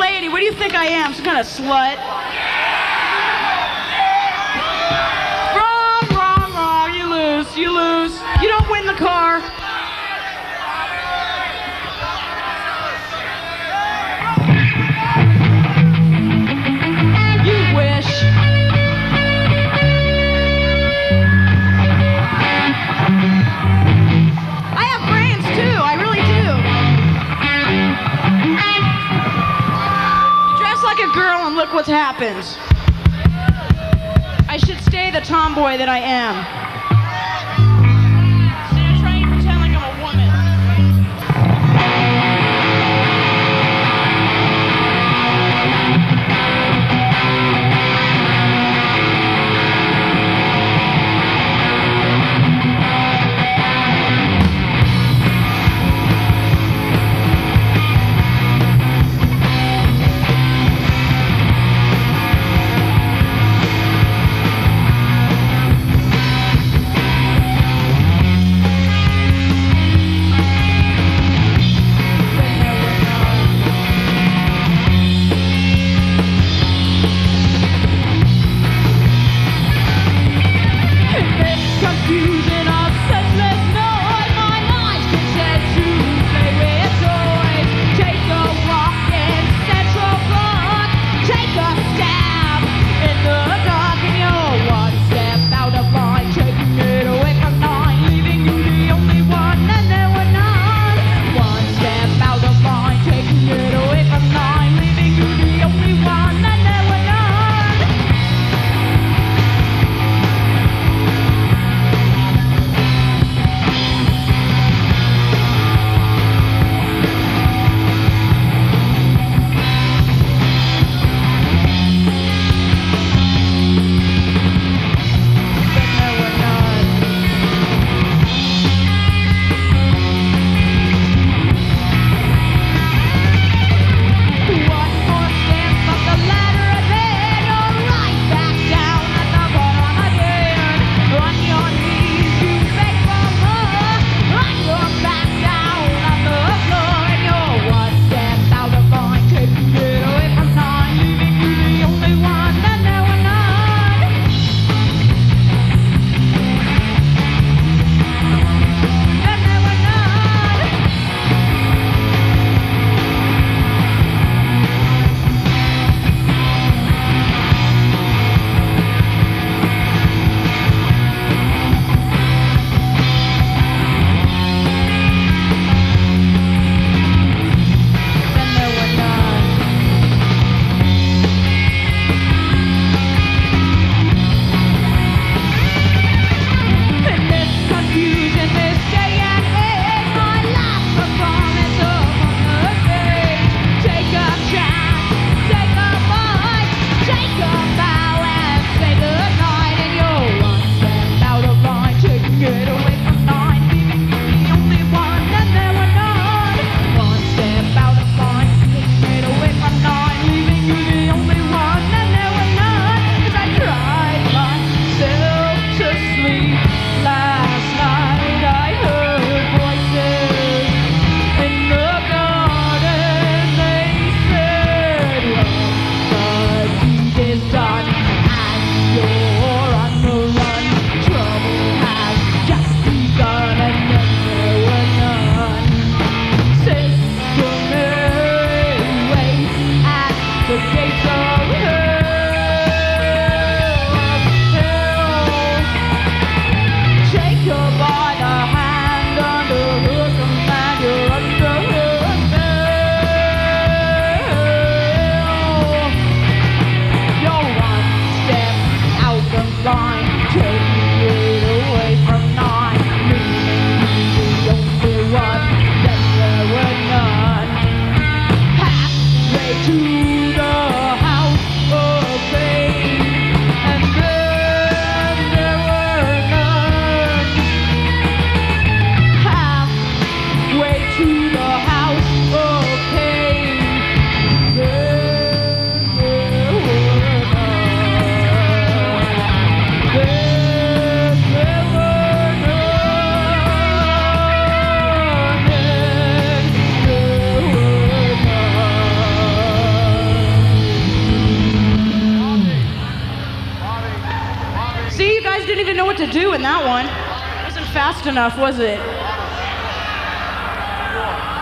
lady. What do you think I am? Some kind of slut? Wrong. You lose. You don't win the car. You wish. I have brains too. I really do. You dress like a girl and look what happens. I should stay the tomboy that I am. guys didn't even know what to do in that one. Wasn't fast enough, was it?